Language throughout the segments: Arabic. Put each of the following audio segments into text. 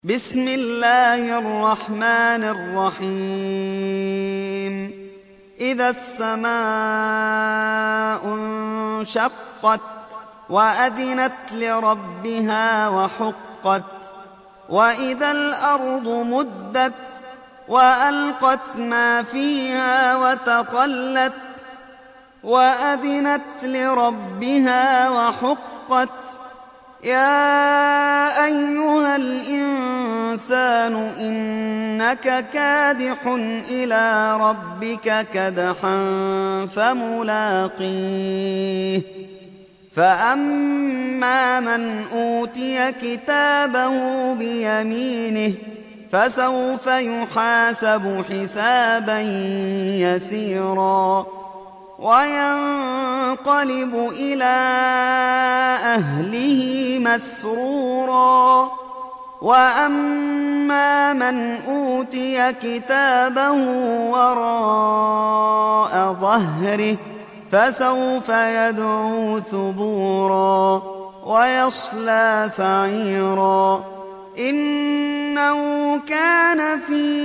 بسم الله الرحمن الرحيم إذا السماء انشقت وأذنت لربها وحقت وإذا الأرض مدت وألقت ما فيها وتخلت وأذنت لربها وحقت يا أيها الإنسان إنك كادح إلى ربك كدحا فملاقيه فأما من أوتي كتابه بيمينه فسوف يحاسب حسابا يسيرا وينقلب إلى أهله مسرورا وأما من أوتي كتابه وراء ظهره فسوف يدعو ثبورا ويصلى سعيرا إنه كان في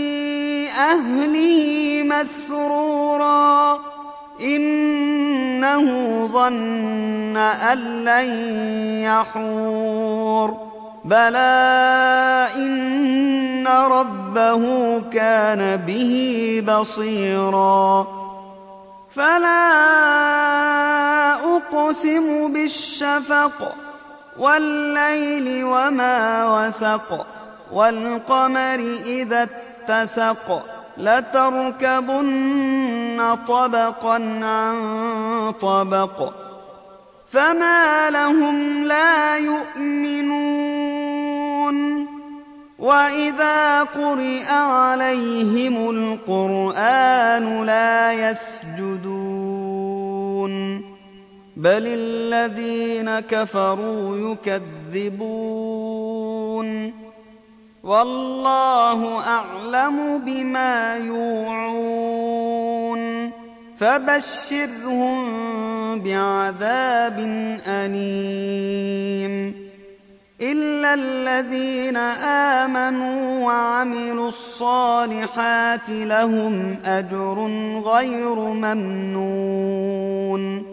أهله مسرورا إنه ظن أن لن يحور بلى إن ربه كان به بصيرا فلا أقسم بالشفق والليل وما وسق والقمر إذا اتسق لتركبن طبقا عن طبق فما لهم لا يؤمنون وإذا قرئ عليهم القرآن لا يسجدون بل الذين كفروا يكذبون والله أعلم بما يوعون فبشرهم بعذاب أليم إلا الذين آمنوا وعملوا الصالحات لهم أجر غير ممنون